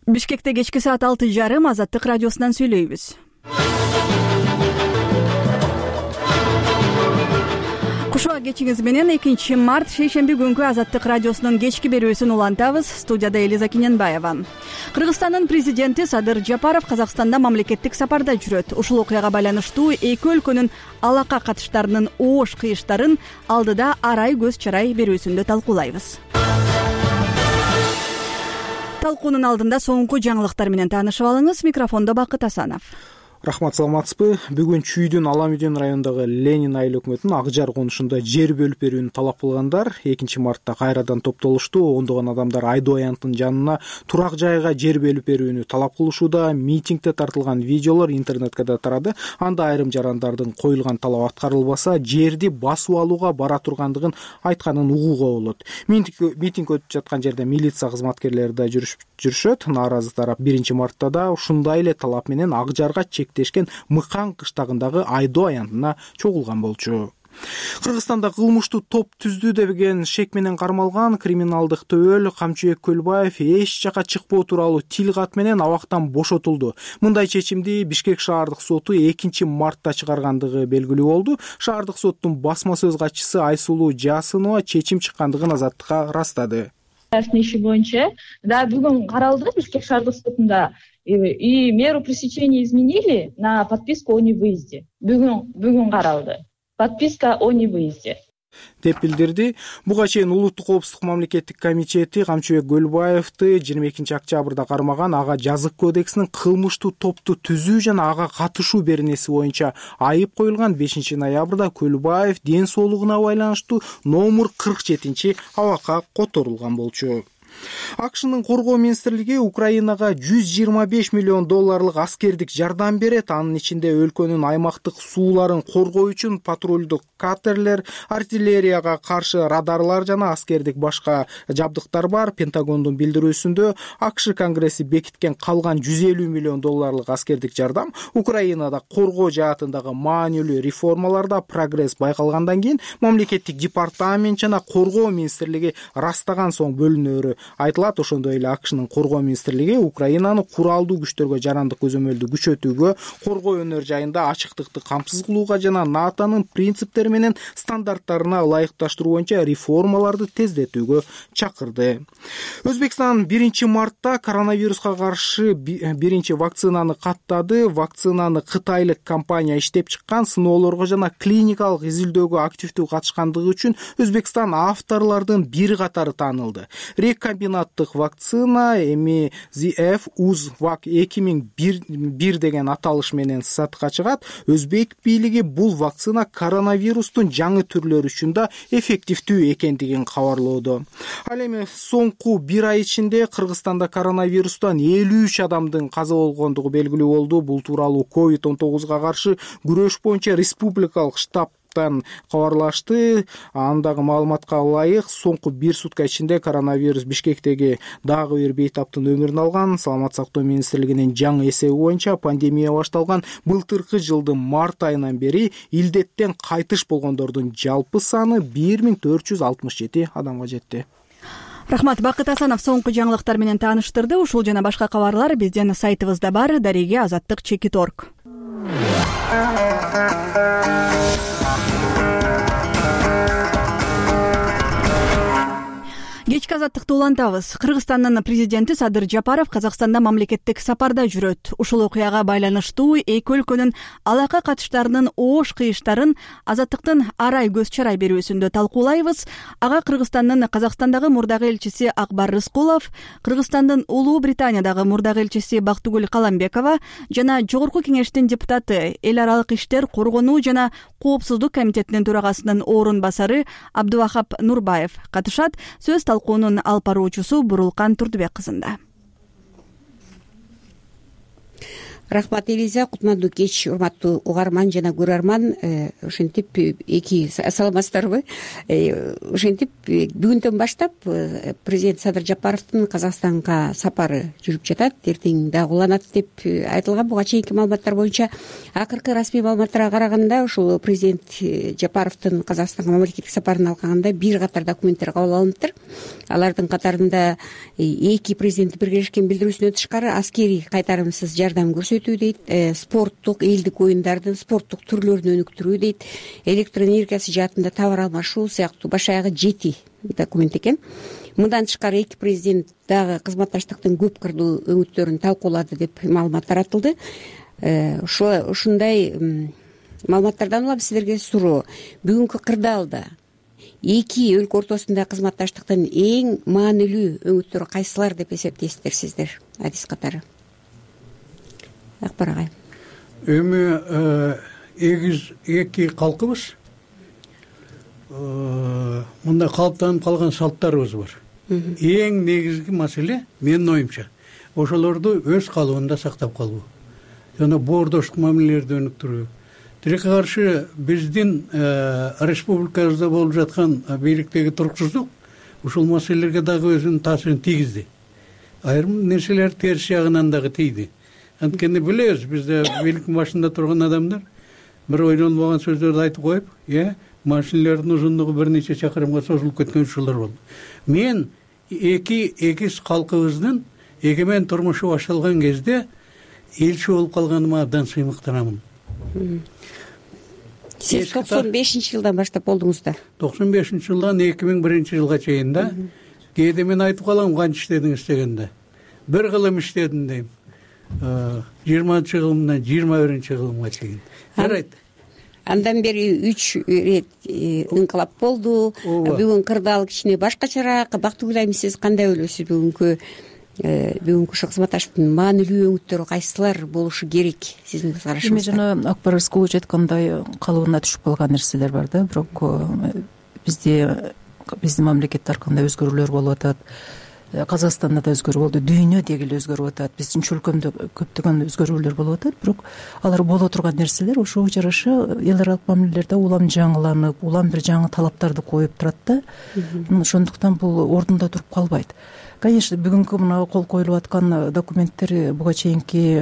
Бишкекте кечки саат 6:30 Азаттык радиосунан сүйлөйбүз. Кушуа кечиңиз менен 2 март шейшемби күнкү Азаттык радиосунун кечки берүүсүн улантабыз. Студияда Элиза Киненбаева. Кыргызстандын президенти Садыр Жапаров Казакстанда мамлекеттик сапарда жүрөт. Ушул окуяга байланыштуу эки өлкөнүн алака катыштарынын оош кыйыштарын алдыда арай көз чарай берүүсүндө талкуулайбыз. Талкуунун алдында соңку жаңылыктар менен таанышып алыңыз. Микрофондо Бакыт Асанов. Рахмат, саламатсызбы? Бүгүн Чүйдүн Аламүйдөн районундагы Ленин айыл өкмөтүнүн Ак Жар конушунда жер бөлүп берүүнү талап кылгандар 2 мартта кайрадан топтолушту. Ондогон адамдар Айдоо аянттын жанына турак жайга жер бөлүп берүүнү талап кылышууда. Митингде тартылган видеолор интернетке да тарады. Анда айрым жарандардын коюлган талап аткарылбаса, жерди басып алууга бара тургандыгын айтканын угууга болот. Митинг өтүп жаткан жерде милиция кызматкерлери да жүрүшөт. Нааразы тарап 1 мартта да ушундай эле талап менен Ак Жарга чектешкен Мыкан кыштагындагы Айдоо аянтына чогулган болчу. Кыргызстанда кылмыштуу топ түздү деген шек менен кармалган криминалдык төбөл Камчыбек Көлбаев эч жака чыкпоо тууралуу тил кат менен абактан бошотулду. Мындай чечимди Бишкек шаардык соту 2 мартта чыгаргандыгы белгилүү болду. Шаардык соттун басма сөз катчысы Айсулуу Жасынова чечим чыккандыгын Азаттыкка ырастады. Иши боюнча бүгүн каралды Бишкек шаардык сотунда, и меру пресечения изменили на подписку о невыезде. Бүгүн каралды. Подписка о невыезде деп билдирди. Буга чейин Улуттук коопсуздук мамлекеттик комитети Камчыбек Көлбаевди 22 октябрда кармаган ага жазык кодексинин кылмыштуу топту түзүү жана ага катышуу беренеси боюнча айып коюлган. 5 ноябрда Көлбаев ден соолугуна байланыштуу номер 47 абакка которулган болчу. АКШнын коргоо министрлиги Украинага $125 миллион аскердик жардам берет. Анын ичинде өлкөнүн аймактык сууларын коргоо үчүн патрулдук катерлер, артиллерияга каршы радарлар жана аскердик башка жабдыктар бар. Пентагондун билдирүүсүндө АКШ Конгресси бекиткен калган $150 миллион аскердик жардам Украинада коргоо жаатындагы маанилүү реформаларда прогресс байкалгандан кийин мамлекеттик департамент жана коргоо министрлиги ырастаган соң бөлүнөрү айтылат. Ошондой эле АКШнын коргоо министрлиги Украинаны куралдуу күчтөргө жарандык көзөмөлдү күчөтүүгө, коргоо өнөр жайында ачыктыкты камсыз кылууга жана НАТОнун принциптери менен стандарттарына ылайыкташтыруу боюнча реформаларды тездетүүгө чакырды. Өзбекстан 1 мартта коронавируска каршы биринчи вакцинаны каттады. Вакцинаны кытайлык компания иштеп чыккан, сыноолорго жана клиникалык изилдөөгө активдүү катышкандыгы үчүн Өзбекстан авторлордун бир катары таанылды. Рекомбинаттык вакцина MZF-UZVAC 2001 деген аталыш менен сатка чыгат. Өзбек бийлиги бул вакцина коронавирустун жаңы түрлөрү үчүн да эффективдүү экендигин кабарлоодо. Ал эми соңку 1 ай ичинде Кыргызстанда коронавирустан 53 адамдын каза болгондугу белгилүү болду. Бул тууралуу COVID-19 каршы күрөш боюнча республикалык штаб кабарлашты. Андагы маалыматка ылайык, соңку 1 сутка ичинде коронавирус Бишкектеги дагы бир бейтаптын өмүрүн алган. Саламат сактоо министрлигинин жаңы эсеби боюнча пандемия башталган былтыркы жылдын март айынан бери илдеттен кайтыш болгондордун жалпы саны 1467 адамга жетти. Рахмат, Бакыт Асанов соңку жаңылыктар менен тааныштырды. Ушул жана башка кабарлар биздин сайтыбызда бар. Дареге Азаттык.org. Кечки азаттыкты улантабыз. Кыргызстандын президенти Садыр Жапаров Казакстанда мамлекеттик сапарда жүрөт. Ушул окуяга байланыштуу эки өлкөнүн алака катыштарынын оош кыйыштарын Азаттыктын арай көз чарай берүүсүндө талкуулайбыз. Ага Кыргызстандын Казакстандагы мурдагы элчиси Акбар Рыскулов, Кыргызстандын Улуу Британиядагы мурдагы элчиси Бактыгүл Каламбекова жана Жогорку кеңештин депутаты, эл аралык иштер, коргонуу жана коопсуздук комитетинин төрагасынын орун басары Абдувахап Нурбаев катышат. Сөз талкуунун алып баруучусу Бурулкан Турдубек кызында. Рахмат Элиза, кутмандуу кеч урматтуу угарман жана көрөрман. Ошентип эки саламатсыздарбы? Ошентип бүгүндөн баштап президент Садыр Жапаровдун Казакстанга сапары жүрүп жатат. Эртең дагы уланат деп айтылган. Буга чейинки маалыматтар боюнча акыркы расмий маалыматтарга караганда ушул президент Жапаровдун Казакстанга мамлекеттик сапарын алганда бир катар документтер кабыл алыныптыр. Алардын катарында эки президенттин биргелешкен билдирүүсүнөн тышкары аскерий кайтарымсыз жардам көрсөтүү дейт, спорттук элдик оюндардын спорттук түрлөрүн өнүктүрүү дейт, электр энергиясы жаатында товар алмашуу сыяктуу баш аягы 7 документ экен. Мындан тышкары эки президент дагы кызматташтыктын көп кырдуу өңүттөрүн талкуулады деп маалымат таратылды. Ушундай маалыматтардан улам силерге суроо. Бүгүнкү кырдаалда эки өлкө ортосунда кызматташтыктын эң маанилүү өңүттөрү кайсылар деп эсептейсиздер сиздер? Адис катары. Акбар агай. Эми эки калкыбыз. Мындай калыптанып калган салттарыбыз бар. Эң негизги маселе менин оюмча ошолорду өз калыбында сактап калуу жана боордоштук мамилелерди өнүктүрүү. Тилекке каршы биздин республикабызда болуп жаткан бийликтеги туруксуздук ушул маселелерге дагы өзүнүн таасирин тийгизди. Айрым нерселер терс жагынан дагы тийди. Анткени билебиз, бизде бийликтин башында турган адамдар бир ойлонбогон сөздөрдү айтып коюп, машинелердин узундугу бир нече чакырымга созулуп кеткен учурлар болду. Мен эки эгиз калкыбыздын эгемен турмушу башталган кезде элчи болуп калганыма абдан сыймыктанамын. Сиз 95-жылдан баштап болдуңуз да? 95-жылдан 2001-жылга чейин да. Кээде мен айтып калам канча иштедиңиз дегенде. Бир кылым иштедим дейм. 20-жылымдан 21-жылымга чейин. Жарайт. Андан бери 3 рет инкылап болду. Бүгүн кырдаал кичине башкачараак. Бактыгүл айым, сиз кандай ойлойсуз бүгүнкү кызматташтыктын маанилүү өңүттөрү кайсылар болушу керек сиздин көз карашыңызда? Эми жана Акбар Рыскулович айткандай калыбына түшүп калган нерселер бар да, бирок биздин мамлекетте ар кандай өзгөрүүлөр болуп атат. Казакстанда да өзгөрүү болду, дүйнө деги эле өзгөрүп атат. Биздин чөлкөмдө көптөгөн өзгөрүүлөр болуп атат, бирок алар боло турган нерселер ошого жараша эл аралык мамилелерде улам жаңыланып, улам бир жаңы талаптарды коюп турат да. Ошондуктан бул ордунда туруп калбайт. Конечно, бүгүнкү мына кол коюлуп аткан документтер буга чейинки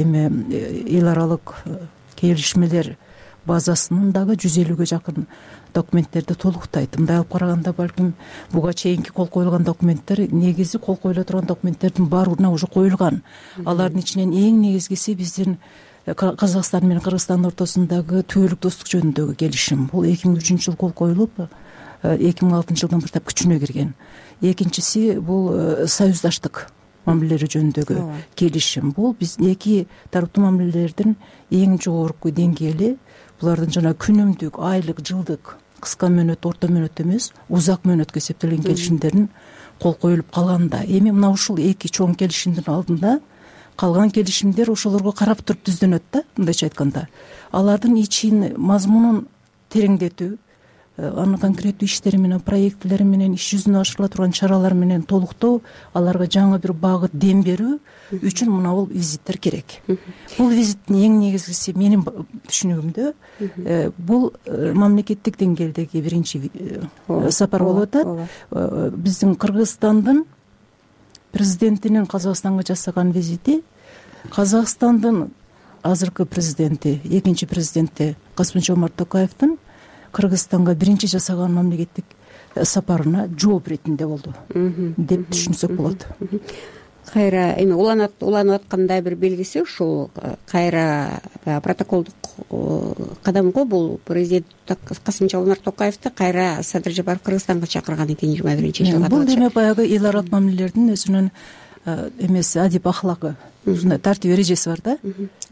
эл аралык келишмелер базасынын дагы 150-ге жакын документтерди толуктайт. Мындай алып караганда балким буга чейинки кол коюлган документтер негизи кол коюла турган документтердин баарына уже коюлган. Алардын ичинен эң негизгиси биздин Казакстан менен Кыргызстандын ортосундагы түбөлүк достук жөнүндөгү келишим. Бул 2003-жылы кол коюлуп 2006-жылдан баштап күчүнө кирген. Экинчиси бул союздаштык мамилелери жөнүндөгү келишим. Бул биз эки тараптуу мамилелердин эң жогорку деңгээли. Булардын жана күнүмдүк, айлык, жылдык, кыска мөөнөт, орто мөөнөт эмес, узак мөөнөткө эсептелген келишимдердин кол коюлуп калганда, эми мына ушул эки чоң келишимдин алдында калган келишимдер ошолорго карап туруп түздөнөт да, мындайча айтканда. Алардын ичин мазмунун тереңдетүү, анын конкреттүү иштери менен, проектилери менен, иш жүзүнө ашырыла турган чаралар менен толуктоо, аларга жаңы бир багыт дем берүү үчүн мына бул визиттер керек. Бул визиттин эң негизгиси менин түшүнүгүмдө бул мамлекеттик деңгээлдеги биринчи сапар болуп атат. Биздин Кыргызстандын президентинин Казакстанга жасаган визити, Казакстандын азыркы президенти, экинчи президенти Касым-Жомарт Токаевдин Кыргызстанга биринчи жасаган мамлекеттик сапарына жооп иретинде болду деп түшүнсөк болот. Кайра эми уланып аткандай бир белгиси ушул кайра протоколдук кадам го. Бул президент Касым-Жомарт Токаевди кайра Садыр Жапаров Кыргызстанга чакырган экен 21-жылга. Бул демек баягы эл аралык мамилелердин өзүнүн эмеси, адип ахлагы, ушундай тартип эрежеси бар да.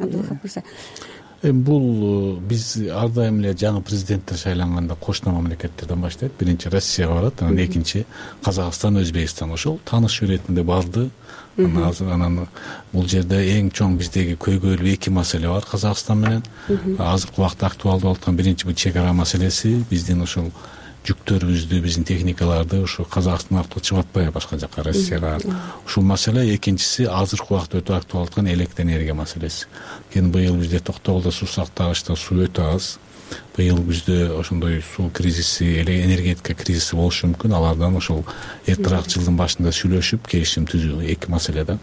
Бул биз ар дайым эле жаңы президенттер шайланганда кошуна мамлекеттерден баштайт. Биринчи Россияга барат, анан экинчи Казакстан, Өзбекстан. Ошол тааныш иретинде барды. Анан бул жерде эң чоң биздеги көйгөйлүү эки маселе бар Казакстан менен. Азыркы убакта актуалдуу болуп аткан биринчи бул чек ара маселеси, биздин ошол жүктөрүбүздү, биздин техникаларды ушу Казакстан аркылуу чыгып атпайбы башка жака, Россияга. Ушул маселе. Экинчиси, азыркы убакытта өтө актуалдуу аткан электр энергия маселеси. Эми быйыл бизде Токтогулда суу сактагычта суу өтө аз. Быйыл бизде ошондой суу кризиси, энергетика кризиси болушу мүмкүн. Алардан ошол эртерээк жылдын башында сүйлөшүп келишим түзүү, эки маселе да.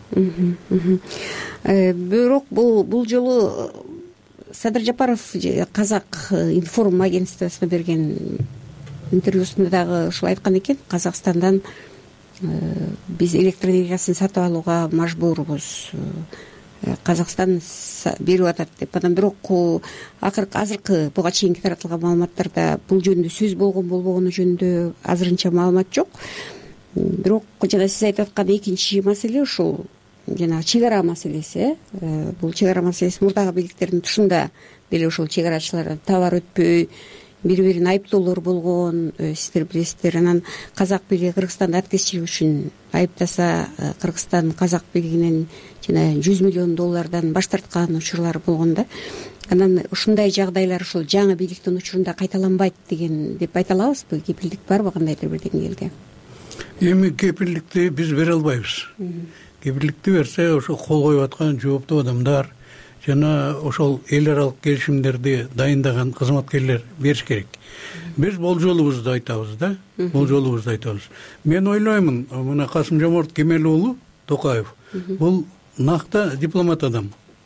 Бирок бул жолу Садыр Жапаров Казак информ агентствосуна берген интервьюсунда дагы ушул айткан экен: Казакстандан биз электр энергиясын сатып алууга мажбурбуз, Казакстан берип атат деп. Анан бирок азыркы буга чейинки таратылган маалыматтарда бул жөнүндө сөз болгон болбогону жөнүндө азырынча маалымат жок. Бирок жана сиз айтып аткан экинчи маселе ушул жанагы чек ара маселеси. Бул чек ара маселеси мурдагы бийликтердин тушунда деле ушул чек арачылар товар өтпөй бири бирин айыптоолор болгон, сиздер билесиздер. Анан казак бийлиги Кыргызстанды аткезчилик үчүн айыптаса, Кыргызстан казак бийлигинен жана $100 миллион баш тарткан учурлар болгон да. Анан ушундай жагдайлар ушул жаңы бийликтин учурунда кайталанбайт деген деп айта алабызбы? Кепилдик барбы кандайдыр бир деңгээлде? Эми кепилдикти биз бере албайбыз. Кепилдикти берсе ошо кол коюп аткан жооптуу адамдар жана ошол эл аралык келишимдерди дайындаган кызматкерлер бериш керек. Биз болжолубузду айтабыз да, болжолубузду айтабыз. Мен ойлоймун, мына Касым-Жомарт Кемелұлы Токаев бул накта дипломат адам.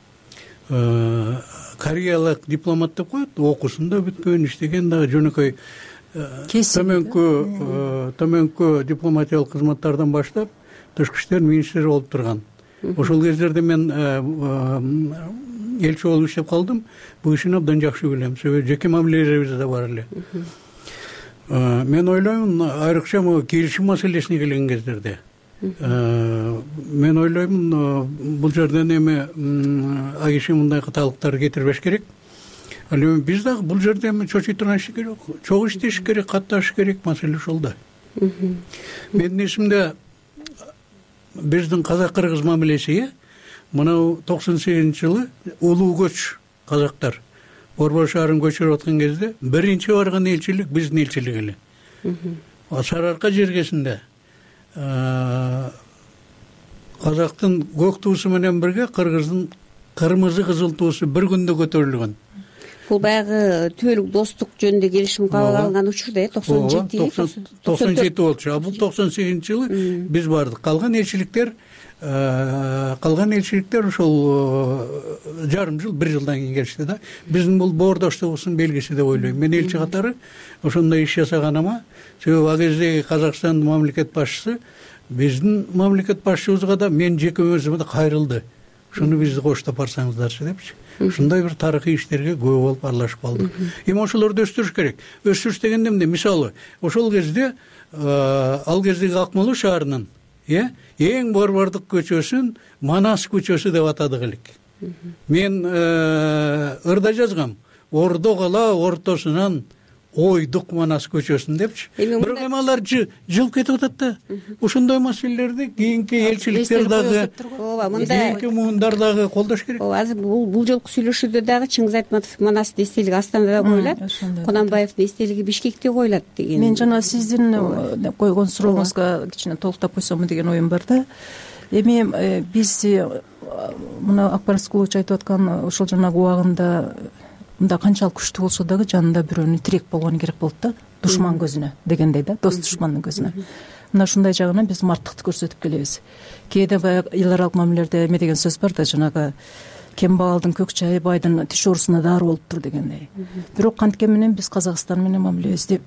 Кореялык дипломат деп коет, окуусун да бүткөн, иштеген дагы жөнөкөй төмөнкү дипломатиялык кызматтардан баштап тышкы иштер министри болуп турган. Ошол кездерде мен элчи болуп иштеп калдым. Бул кишини абдан жакшы билем. Себеби жеке мамилелерибиз да бар эле. Мен ойлоймун, айрыкча могу келишим маселесине келген кездерде мен ойлоймун, бул жерден эми агиши мындай каталыктар кетирбеш керек. Ал эми биз дагы бул жерде эми чочуй турган иш керек, чогуу иштеш керек, катташ керек, маселе ошол да. Менин эсимде биздин казак-кыргыз мамилеси мына 98-жылы улуу көч казактар Борбор шаарын көчүрүп аткан кезде биринчи барган элчилик биздин элчилик эле. Сарыарка жергесинде казактын көк туусу менен бирге кыргыздын кырмызы кызыл туусу бир күндө көтөрүлгөн. Бул баягы түбөлүк достук жөнүндө келишим кабыл алынган учурда 97 болчу. А бул 98-жылы биз бардык. Калган элчиликтер ошол жарым жыл, бир жылдан кийин келишти да. Биздин бул боордоштугубуздун белгиси деп ойлойм. Мен элчи катары ошондой иш жасаганыма, себеби ал кездеги Казакстандын мамлекет башчысы биздин мамлекет башчыбызга да мен жеке өзүмө да кайрылды. Ушуну бизди коштоп барсаңыздарчы депчи. Ушундай бир тарыхый иштерге күбө болуп аралашып калдык. Эми ошолорду өстүрүш керек. Өстүрүш дегенде эмне? Мисалы, ошол кезде ал кездеги Акмола шаарынын эң борбордук көчөсүн Манас көчөсү деп атадык элек. Мен ырда жазгам. Ордо кала ортосунан ойдук Манас көчөсүн депчи. Бирок эми алар жылып кетип атат да. Ошондой маселелерди кийинки элчиликтер дагы, кийинки муундар дагы колдош керек. Азыр бул жолку сүйлөшүүдө дагы Чыңгыз Айтматов Манастын эстелиги Астанада коюлат, Кунанбаевдин эстелиги Бишкекте коюлат деген. Мен жана сиздин койгон сурооңузга кичине толуктап койсомбу деген оюм бар да. Эми биз мына Акбарат Скулович айтып аткан ошол жанагы убагында мында канчалык күчтүү болсо дагы жанында бирөөнүн тирек болгону керек болот да, душман көзүнө дегендей да, дос душмандын көзүнө. Мына ушундай жагынан биз марттыкты көрсөтүп келебиз. Кээде баягы эл аралык мамилелерде эме деген сөз бар да, жанагы кембагалдын көк чайы байдын тиш оорусуна дары болуптур дегендей. Бирок канткен менен биз Казакстан менен мамилебизди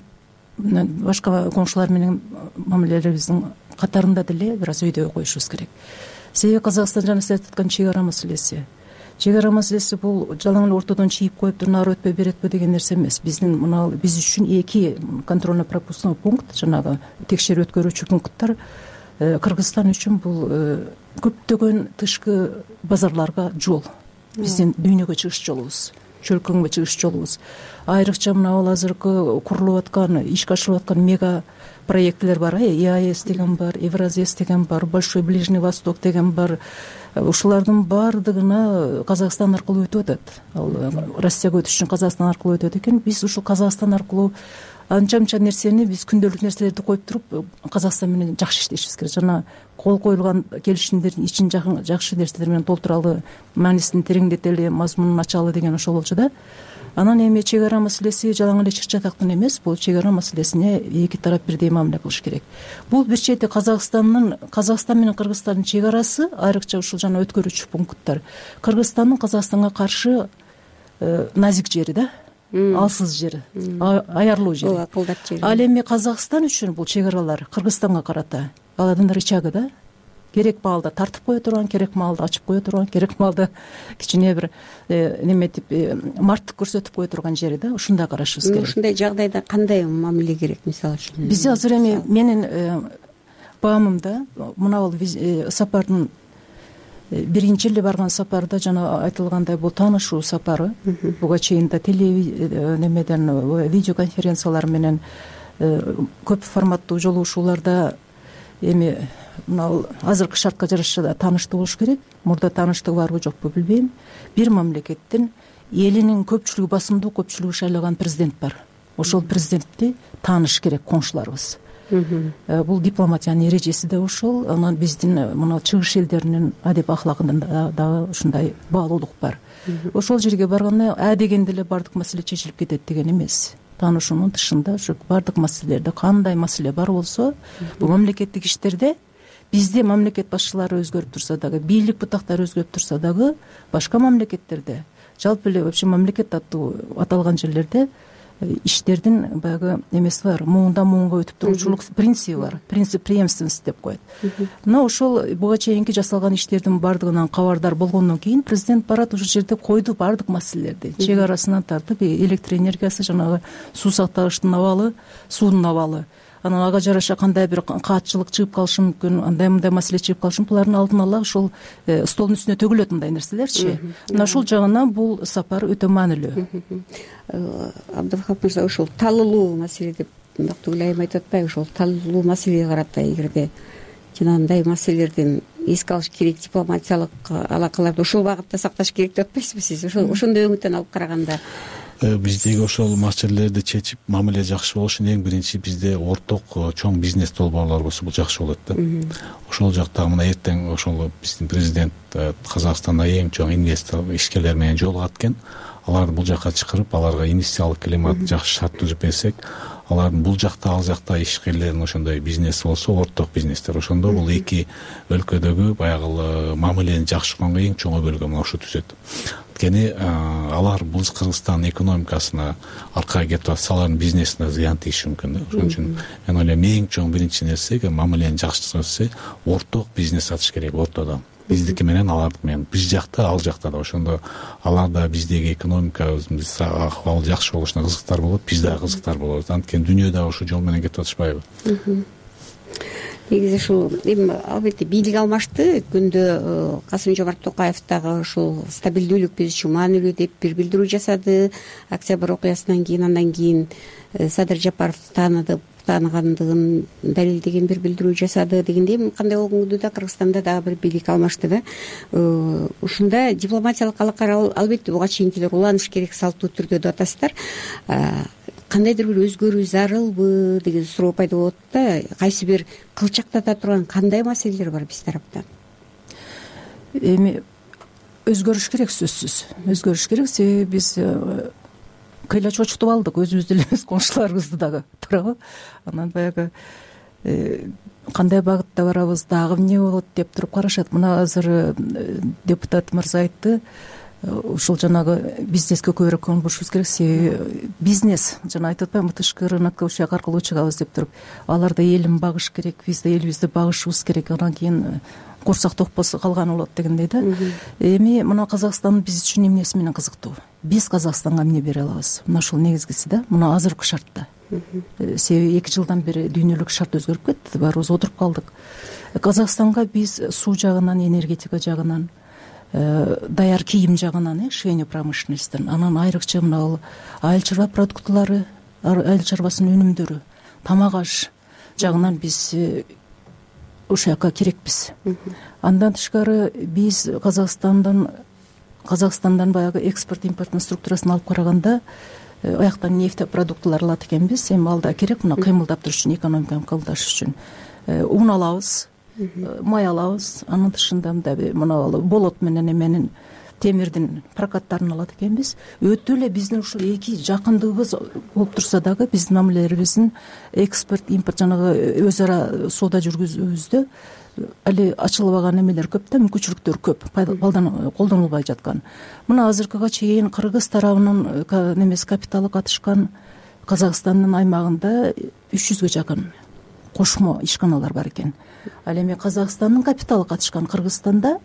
башка коңшулар менен мамилелерибиздин катарында деле бир аз өйдө коюшубуз керек. Себеби Казакстан жана сиз айтып аткан чек ара маселеси. Чек ара маселеси бул жалаң эле ортодон чийип коюп туруп нары өтпөй беретпи деген нерсе эмес. Биздин мына биз үчүн эки контрольно-пропускной пункт, жанагы текшерип өткөрүүчү пункттар Кыргызстан үчүн бул көптөгөн тышкы базарларга жол. Биздин дүйнөгө чыгыш жолубуз, чөлкөңгө чыгыш жолубуз. Айрыкча мына азыркы курулуп аткан, ишке ашырылып аткан мега проекттер бар, ЕАЭС деген бар, Евразес деген бар, Большой Ближний Восток деген бар. Ушулардын баардыгына Казакстан аркылуу өтүп атат. Ал Россияга өтүш үчүн Казакстан аркылуу өтөт экен. Биз ушул Казакстан аркылуу анча мынча нерсени биз күндөлүк нерселерди коюп туруп Казакстан менен жакшы иштешибиз керек. Жана кол коюлган келишимдердин ичин жакшы нерселер менен толтуралы, маанисин тереңдетели, мазмунун ачалы деген ошол болчу да. Анан эми чек ара маселеси жалаң эле чыр чатактын эмес, бул чек ара маселесине эки тарап бирдей мамиле кылыш керек. Бул бир чети Казакстан менен Кыргызстандын чек арасы, айрыкча ушул жана өткөрүүчү пункттар. Кыргызстандын Казакстанга каршы назик жери да, алсыз жери, аярлуу жери. Акылдат жери. Ал эми Казакстан үчүн бул чек аралар Кыргызстанга карата аладын рычагы да. Керек маалда тартып кое турган, керек маалда ачып кое турган, керек маалда кичине бир неметип марттык көрсөтүп кое турган жери да. Ушундай карашыбыз керек. Ушундай жагдайда кандай мамиле керек, мисалы үчүн? Биз азыр эми менин баамымда мына бул сапардын биринчи эле барган сапарда жана айтылгандай бул таанышуу сапары. Буга чейин да немеден видеоконференциялар менен көп форматтуу жолугушууларда эми мына азыркы шартка жараша тааныштык болуш керек. Мурда тааныштыгы барбы жокпу билбейм. Бир мамлекеттин элинин көпчүлүгү, басымдуу көпчүлүгү шайлаган президент бар. Ошол президентти тааныш керек коңшуларыбыз. Бул дипломатиянын эрежеси да ошол. Анан биздин мына чыгыш элдеринин адеп ахлагында дагы ушундай баалуулук бар. Ошол жерге барганда дегенде эле баардык маселе чечилип кетет деген эмес. Таанышуунун тышында ушу баардык маселелерде кандай маселе бар болсо, бул мамлекеттик иштерде бизде мамлекет башчылары өзгөрүп турса дагы, бийлик бутактары өзгөрүп турса дагы, башка мамлекеттерде, жалпы эле вообще мамлекет аттуу аталган жерлерде иштердин баягы эмеси бар, муундан муунга өтүп турчулук принциби бар, принцип преемственности деп коет. Мына ошол буга чейинки жасалган иштердин баардыгынан кабардар болгондон кийин президент барат ушул жерде койду баардык маселелерди. Чек арасынан тартып электр энергиясы, жанагы суу сактагычтын абалы, суунун абалы, анан ага жараша кандай бир каатчылык чыгып калышы мүмкүн, андай мындай маселе чыгып калышы мүмкүн, булардын алдын ала ошол столдун үстүнө төгүлөт мындай нерселерчи. Мына ушул жагынан бул сапар өтө маанилүү. Абдывахап мырза, ошол талылуу маселе деп доктор Гүлайым айтып атпайбы? Ошол талылуу маселеге карата эгерде жанагындай маселелерден эске алыш керек, дипломатиялык алакаларды ошол багытта сакташ керек деп атпайсызбы сиз? Ошондой өңүттөн алып караганда биздеги ошол маселелерди чечип мамиле жакшы болуш үчүн эң биринчи бизде орток чоң бизнес долбоорлор болсо бул жакшы болот да. Ошол жакта мына эртең ошол биздин президент Казакстанда эң чоң инвестор ишкерлер менен жолугат экен. Аларды бул жака чакырып, аларга инвестициялык климат жакшы шарт түзүп берсек, алардын бул жакта ал жакта ишкерлердин ошондой бизнеси болсо, орток бизнестер, ошондо бул эки өлкөдөгү баягы мамилени жакшы кылганга эң чоң өбөлгө мына ушу түзөт. Анткени алар бул Кыргызстандын экономикасына аркага кетип атса, алардын бизнесине зыян тийиши мүмкүн да. Ошон үчүн мен ойлойм эң чоң биринчи нерсе мамилени жакшы түзөтсө, орток бизнес ачыш керек ортодо. Биздики менен алардык менен, биз жакта, ал жакта да. Ошондо алар да биздеги экономикабыз акыбалы жакшы болушуна кызыктар болот, биз дагы кызыктар болобуз. Анткени дүйнө дагы ушул жол менен кетип атышпайбы? Негизи ушул эми албетте бийлик алмашты. Күндө Касым-Жомарт Токаев дагы ушул стабилдүүлүк биз үчүн маанилүү деп бир билдирүү жасады. Октябрь окуясынан кийин, андан кийин Садыр Жапаров таанығандығын далилдеген бир билдирүү жасады дегендей. Кандай болгондо да Кыргызстанда дагы бир бийлик алмашты да. Ушунда дипломатиялык алакара албетте буга чейинкилер уланыш керек, салттуу түрдө деп атасыздар. Кандайдыр бир өзгөрүү зарылбы деген суроо пайда болот да. Кайсы бир кылчактата турган кандай маселелер бар биз тараптан? Эми өзгөрүш керек, сөзсүз. Өзгөрүш керек, себеби биз кыйла чочутуп алдык, өзүбүздү эле эмес, коңшуларыбызды дагы, туурабы? Анан баягы кандай багытта барабыз, дагы эмне болот деп туруп карашат. Мына азыр депутат мырза айтты, ушул жанагы бизнеске көбүрөөк көңүл бурушубуз керек, себеби бизнес, жана айтып атпайбы, тышкы рынокко ушак аркылуу чыгабыз деп туруп, алар да элин багыш керек, биз да элибизди багышыбыз керек, анан кийин курсак ток болсо калганы болот дегендей да. Эми мына Казакстан биз үчүн эмнеси менен кызыктуу? Биз Казакстанга эмне бере алабыз? Мына ушул негизгиси да, мына азыркы шартта. Себеби 2 жылдан бери дүйнөлүк шарт өзгөрүп кетти, баарыбыз отуруп калдык. Казакстанга биз суу жагынан, энергетика жагынан, даяр кийим жагынан, швейный промышленностьтен, анан айрыкча мына айыл чарба продуктылары, айыл чарбасынын өнүмдөрү, тамак аш жагынан биз ушакка керекпиз. Андан тышкары биз Казакстандан баягы экспорт импорттун структурасын алып караганда аяктан нефть продуктылар алат экенбиз. Эми алда керек мына кыймылдап туруш үчүн, экономиканы кылдаш үчүн ун алабыз, май алабыз. Анын дышында мындай мына болот менен эменин темирдин прокаттарын алат экенбиз. Өтө эле биздин ушул эки жакындыгыбыз болуп турса дагы биздин мамилелерибиздин экспорт, импорт жанагы өз ара соода жүргүзүүбүздө али ачылбаган эмелер көп да, мүмкүнчүлүктөр көп, колдонулбай жаткан. Мына азыркыга чейин Кыргыз тарабынын немеси капиталы катышкан Казакстандын аймагында 300ге жакын кошмо ишканалар бар экен. Ал эми Казакстандын капиталы катышкан Кыргызстанда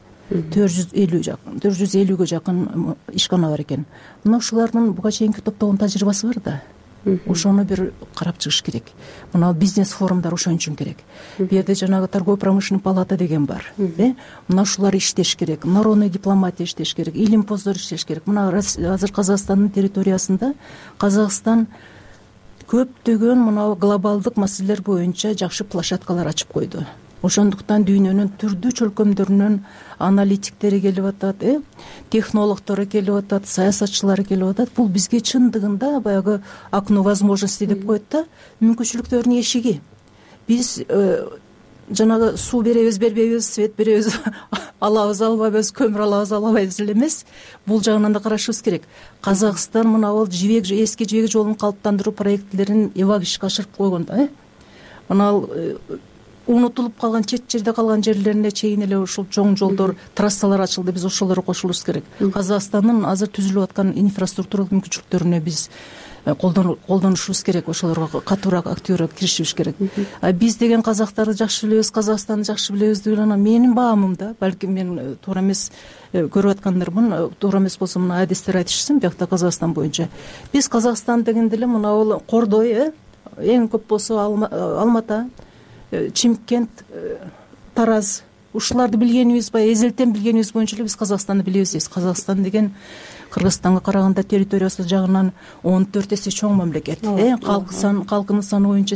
450ге жакын ишкана бар экен. Мына ушулардын буга чейинки топтогон тажрыйбасы бар да. Ошону бир карап чыгыш керек. Мына бизнес форумдар ошон үчүн керек. Бу жерде жанагы торгово-промышленный палата деген бар. Мына ушулар иштеш керек. Народный дипломатия иштеш керек. Илимпоздор иштеш керек. Мына азыр Казакстандын территориясында Казакстан көптөгөн мына глобалдык маселелер боюнча жакшы площадкалар ачып койду. Ошондуктан дүйнөнүн түрдүү чөлкөмдөрүнөн аналитиктери келип атат, технологдору келип атат, саясатчылары келип атат. Бул бизге чындыгында баягы окно возможностей деп коет да, мүмкүнчүлүктөрдүн эшиги. Биз жанагы суу беребиз, бербейбиз, свет беребиз, алабыз, албайбыз, көмүр алабыз, албайбыз эле эмес. Бул жагынан да карашыбыз керек. Казакстан мына бул эски жибек жолун калыптандыруу проекттерин эвак ишке ашырып койгон да. Мына унутулуп калган, чет жерде калган жерлерине чейин эле ушул чоң жолдор, трассалар ачылды. Биз ошолорго кошулубуз керек. Казакстандын азыр түзүлүп аткан инфраструктуралык мүмкүнчүлүктөрүнө биз колдонушубуз керек. Ошолорго катуураак, активдүү киришибиз керек. Биз деген казактарды жакшы билебиз, Казакстанды жакшы билебиз деген менин баамым да. Балким мен туура эмес көрүп аткандармын, туура эмес болсо мына адистер айтышсын биякта Казакстан боюнча. Биз Казакстан дегенде эле мына бул Кордой, эң көп болсо Алмата, Чимкент, Тараз, ушуларды билгенибиз баягы эзелтен билгенибиз боюнча эле биз Казакстанды билебиз дейбиз. Казакстан деген Кыргызстанга караганда территориясы жагынан 14 эсе чоң мамлекет. Калкынын саны боюнча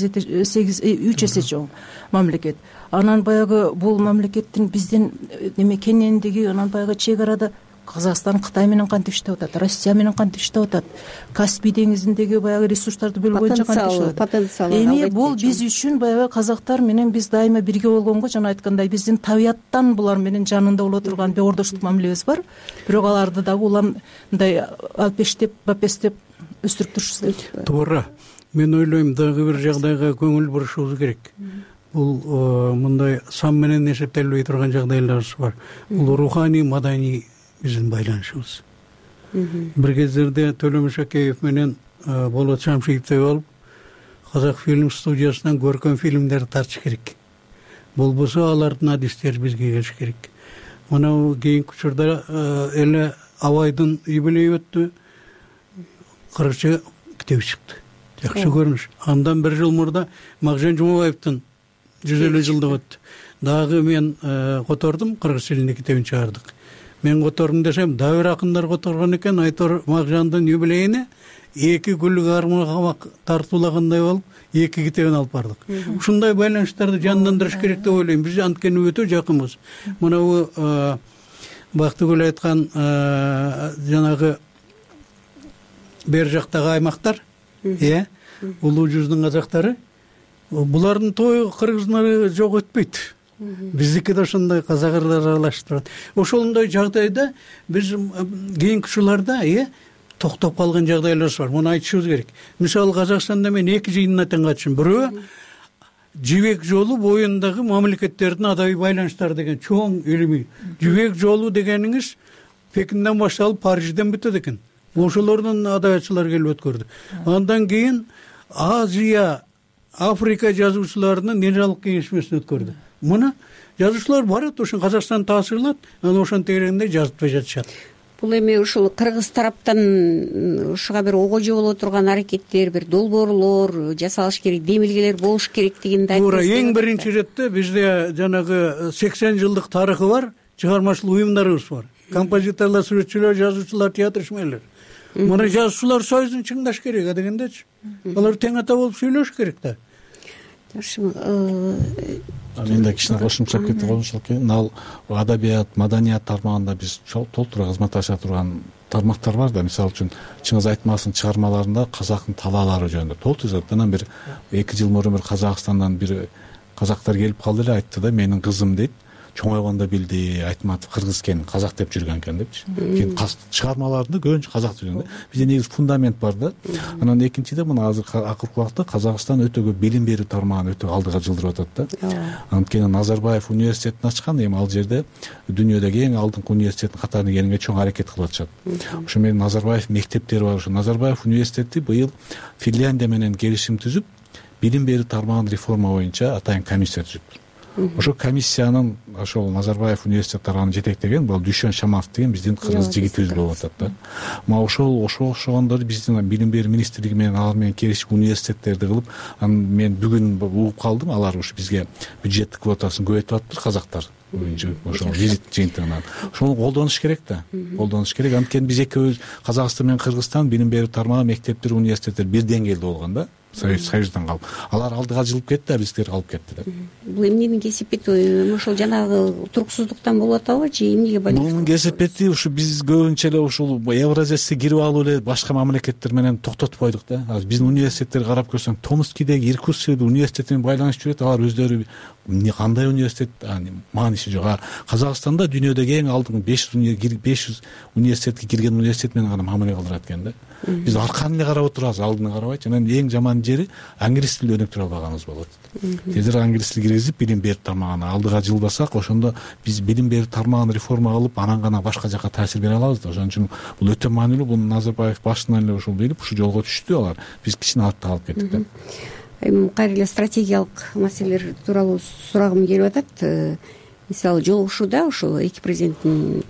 3 эсе чоң мамлекет. Анан баягы бул мамлекеттин биздин кенендиги, анан баягы чек арада Казакстан Кытай менен кантип иштеп атат, Россия менен кантип иштеп атат, Каспий деңизиндеги баягы ресурстарды бөлүү боюнча кантип иштеп атат. Эми бул биз үчүн баягы казактар менен биз дайыма бирге болгонго, жана айткандай биздин табияттан булар менен жанында боло турган ордоштук мамилебиз бар. Бирок аларды дагы улам мындай алпештеп, бапестеп өстүрүп турушубуз керек. Туура. Мен ойлойм дагы бир жагдайга көңүл бурушубуз керек. Бул мындай сан менен эсептелбей турган жагдайларыбыз бар. Бул руханий, маданий биздин байланышыбыз. Бир кездерде Төлөмөш Акеев менен Болот Шамшиевди алып, Казак фильм студиясынан көркөм фильмдерди тартыш керек. Болбосо алардын адистери бизге келиш керек. Мына кийинки учурда эле Абайдын юбилейи өттү. Кыргызча китеби чыкты. Жакшы көрүнүш. Андан бир жыл мурда Макжан Жумабаевдин 150 жылдыгы өттү. Дагы мен котордум, кыргыз тилинде китебин чыгардык. Мен котордум десем, дабыр акындар которгон экен. Айтор Макжандын юбилейине 2 күлүк армак тартуулагандай болуп, 2 китебин алып бардык. Ушундай байланыштарды жандандырыш керек деп ойлойм. Биз анткени өтө жакынбыз. Мына бу Бактыгүл айткан жанагы бер жактагы аймактар, улуу жүздүн казактары, булардын тою кыргыздары жок өтпөйт. Биздики да ошондой казактар аралашып турат. Ошондой жагдайда биз кийинки жылдарда токтоп калган жагдайлар бар. Муну айтышыбыз керек. Мисалы Казакстанда мен 2 жыйынына тең катышым. Бирөө жибек жолу боюндагы мамлекеттердин адабий байланыштары деген чоң илимий. Жибек жолу дегениңиз Пекинден башталып Парижден бүтөт экен. Ошолордун адабиятчылары келип өткөрдү. Андан кийин Азия, Африка жазуучуларынын Нежалык кеңешмесин өткөрдү. Мына жазуучулар барат, ошон Казакстан таасирлат, анан ошон тегерегинде жазып жатышат. Бул эми ушул кыргыз тараптан ушуга бир огожо боло турган аракеттер, бир долбоорлор жасалыш керек, демилгелер болуш керек дегенди айтып. Туура, эң биринчи иретте бизде жанагы 80 жылдык тарыхы бар, чыгармачылык уюмдарыбыз бар. Композиторлор, сүрөтчүлөр, жазуучулар, театр ишмерлер. Мына жазуучулар союзун чыңдаш керек дегендечи. Алар тең ата болуп сүйлөш керек да. Мен да кичине кошумча кетип ал адабият, маданият тармагында биз толтура кызматташа турган тармактар бар да, мисалы үчүн Чыңгыз Айтматовдун чыгармаларында казактын талаалары жөнүндө толук жазат. Анан бир 2 жыл мурун бир Казакстандан бир казактар келип калды эле, айтты да, менин кызым дейт, чоңойгондо билди Айтматов кыргыз экенин, казак деп жүргөн экен депчи. Кийин чыгармаларында көбүнчө казак жүргөн. Бизде негизи фундамент бар да. Анан экинчиде мына азыр акыркы убакта Казакстан өтө көп билим берүү тармагын өтө алдыга жылдырып атат да. Анткени Назарбаев университетин ачкан, эми ал жерде дүйнөдөгү эң алдыңкы университеттин катарына киргенге чоң аракет кылып атышат. Ошо менен Назарбаев мектептери бар. Ошо Назарбаев университети быйыл Финляндия менен келишим түзүп, билим берүү тармагын реформа боюнча атайын комиссия түзүп. Ошо комиссиянын ошол Назарбаев университет тарабынан жетектеген бул Дүйшөн Шаматов деген биздин кыргыз жигитибиз болуп атат да. Мына ошол ошогондор биздин билим берүү министрлиги менен алар менен келишип университеттерди кылып, анан мен бүгүн угуп калдым, алар ушу бизге бюджеттик квотасын көбөйтүп атыптыр казактар боюнча ошол визит жыйынтыгынан. Ошону колдонуш керек да. Колдонуш керек. Анткени биз экөөбүз Казакстан менен Кыргызстан билим берүү тармагы, мектептер, университеттер бир деңгээлде болгон да. Союздан калып, алар алдыга жылып кетти, биздер калып кетти да. Бул эмненин кесепети? Ошол жанагы туруксуздуктан болуп атабы же эмнеге байланыштуу? Бунун кесепети ушу биз көбүнчө эле ушул Евразияга кирип алып эле башка мамлекеттер менен токтотуп койдук да. Азыр биздин университеттерди карап көрсөң, Томскидеги Иркутскдеги университет менен байланышып жүрөт, алар өздөрү кандай университет мааниси жок. Казакстанда дүйнөдөгү эң алдыңкы 500 университетке кирген университет менен гана мамиле кылдырат экен да. Биз арканы эле карап отурабыз, алдына карабайчы. Анан эң жаман жери англис тилин өнүктүрө албаганыбыз болот. Тезирээк англис тил киргизип билим берүү тармагына алдыга жылбасак, ошондо биз билим берүү тармагын реформа кылып, анан гана башка жака таасир бере алабыз да. Ошон үчүн бул өтө маанилүү. Бул Назарбаев башынан эле ушул билип, ушу жолго түштү алар. Биз кичине артта калып кеттик да. Кайра эле стратегиялык маселелер тууралуу сурагым келип атат. Мисалы жолугушууда ошол эки президенттин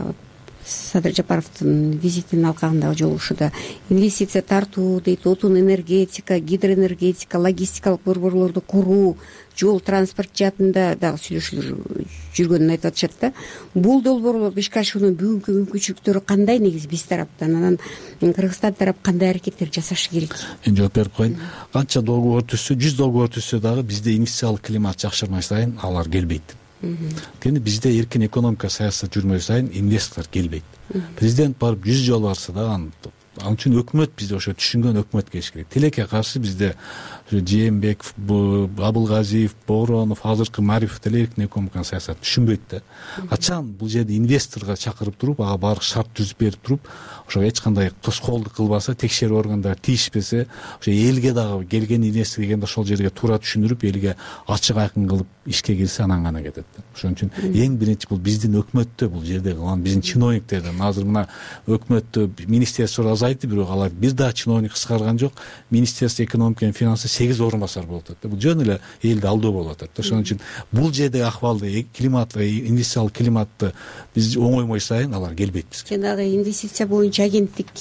Садыр Жапаровдун визитинин алкагындагы жолугушууда инвестиция тартуу дейт, отун энергетика, гидроэнергетика, логистикалык борборлорду куруу, жол транспорт жаатында дагы сүйлөшүүлөр жүргөнүн айтып атышат да. Бул долбоорлорду ишке ашыруунун бүгүнкү мүмкүнчүлүктөрү кандай, негизи биз тараптан, анан Кыргызстан тарап кандай аракеттер жасашы керек? Мен жооп берип коеюн. Канча долбоор түзсө, 100 долбоор түзсө дагы бизде инвестициялык климат жакшырмай сайын алар келбейт. Анткени бизде эркин экономика саясат жүрмөй сайын инвесторлор келбейт. Президент барып 100 жолу барса да, ал үчүн өкмөт бизде ошо түшүнгөн өкмөт келиш керек. Тилекке каршы бизде Жээнбеков, Абылгазиев, Боронов, азыркы Марипов деле эркин экономиканын саясатын түшүнбөйт да. Качан бул жерде инвесторго чакырып туруп, ага баардык шарт түзүп берип туруп, ошо эч кандай тоскоолдук кылбаса, текшерүү органдары тийишпесе, ошо элге дагы келген инвестор келгенде ошол жерге туура түшүндүрүп, элге ачык айкын кылып ишке кирсе, анан гана кетет да. Ошон үчүн эң биринчи бул биздин өкмөттө, бул жерде кылган биздин чиновниктердин. Азыр мына өкмөттө министерство азайды, бирок алар бир да чиновник кыскарган жок. Министерство экономика жана финансы 8 орун басар болуп атат. Бул жөн эле элди алдоо болуп атат. Ошон үчүн бул жердеги акыбалды, климатты, инвестициялык климатты биз оңоймой сайын алар келбейт бизге. Жанагы инвестиция боюнча агенттик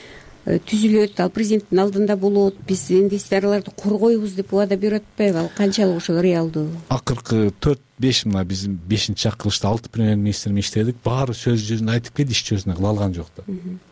түзүлөт, ал президенттин алдында болот, биз инвесторлорду коргойбуз деп убада берип атпайбы? Ал канчалык ошол реалдуу? Акыркы 4-5 мына биздин 5-чакырылышта 6 премьер-министр менен иштедик. Баары сөз жүзүн айтып келди, иш жүзүнө кыла алган жок да.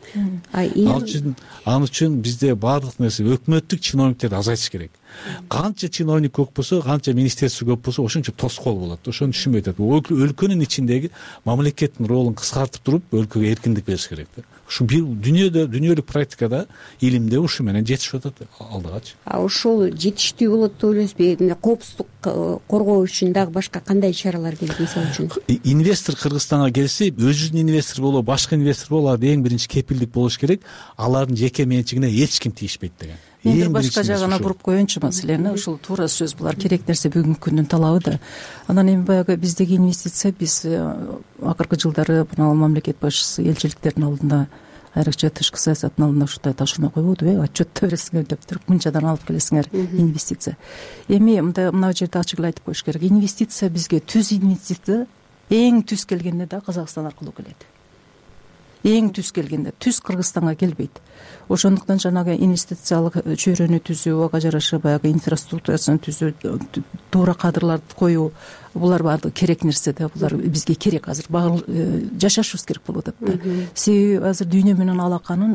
Ал үчүн бизде баардык нерсе өкмөттүк чиновниктерди азайтыш керек. Канча чиновник көп болсо, канча министерство көп болсо, ошончо тоскоол болот. Ошону түшүнбөй атат. Өлкөнүн ичиндеги мамлекеттин ролун кыскартып туруп, өлкөгө эркиндик бериш керек да. Ушу бир дүйнөлүк практикада, илимде ушу менен жетишип атат алдыгачы. Ошол жетиштүү болот деп ойлойсузбу? Коопсуздук коргоо үчүн дагы башка кандай чаралар керек, мисалы үчүн? Инвестор Кыргызстанга келсе, өзүнүн инвестор болобу, башка инвестор болобу, эң биринчи кепилдик болуш керек. Алардын жеке менчигине эч ким тийишпейт деген. Мен башка жагына буруп коеюнчу маселени. Ушул туура сөз, булар керек нерсе, бүгүнкү күндүн талабы да. Анан эми баягы биздеги инвестиция, биз акыркы жылдары мына мамлекет башчысы элчиликтердин алдында, айрыкча тышкы саясаттын алдында ушундай тапшырма койбодубу? Отчет бересиңер деп туруп, мынчадан алып келесиңер инвестиция. Эми мына жерде ачык эле айтып коюш керек. Инвестиция бизге инвестиция эң түз келгенде да Казакстан аркылуу келет. Эң түз келгенде, түз Кыргызстанга келбейт. Ошондуктан жанагы инвестициялык чөйрөнү түзүү, ага жараша баягы инфраструктурасын түзүү, туура кадрларды коюу, булар баардыгы керек нерсе да. Булар бизге керек. Азыр жашашыбыз керек болуп атат да. Себеби азыр дүйнө менен алаканын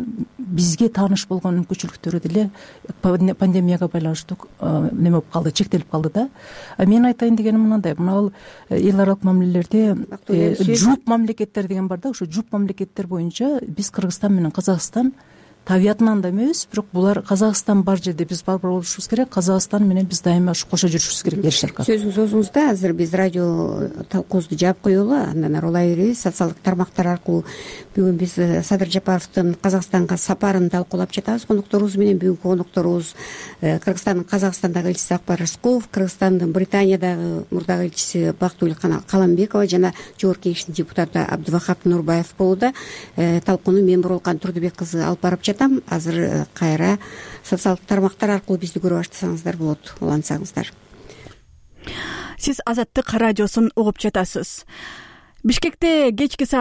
бизге тааныш болгон мүмкүнчүлүктөрү деле пандемияга байланыштуу неме болуп калды, чектелип калды да. Мен айтайын дегеним мындай, мына эл аралык мамилелерде жуп мамлекеттер деген бар да, ошо жуп мамлекеттер боюнча биз Кыргызстан менен Казакстан табиятынан да эмес, бирок булар Казакстан бар жерде биз бар болушубуз керек, Казакстан менен биз дайыма кошо жүрүшүбүз керек. Сөзүңүз оозуңузда. Азыр биз радио талкуубузду жаап коелу, андан ары улай беребиз. Социалдык тармактар аркылуу бүгүн биз Садыр Жапаровдун Казакстанга сапарын талкуулап жатабыз конокторубуз менен. Бүгүнкү конокторубуз Кыргызстандын Казакстандагы элчиси Акбар Рыскулов, Кыргызстандын Британиядагы мурдагы элчиси Бактыгүл Каламбекова жана Жогорку Кеңештин депутаты Абдывахап Нурбаев болууда. Талкууну мен Бурулкан Турдубек кызы алып барып жатам. Азыр кайра социалдык тармактар аркылуу бизди көрө баштасаңыздар болот, улантсаңыздар. Сиз Азаттык радиосун угуп жатасыз. Бишкекте кечки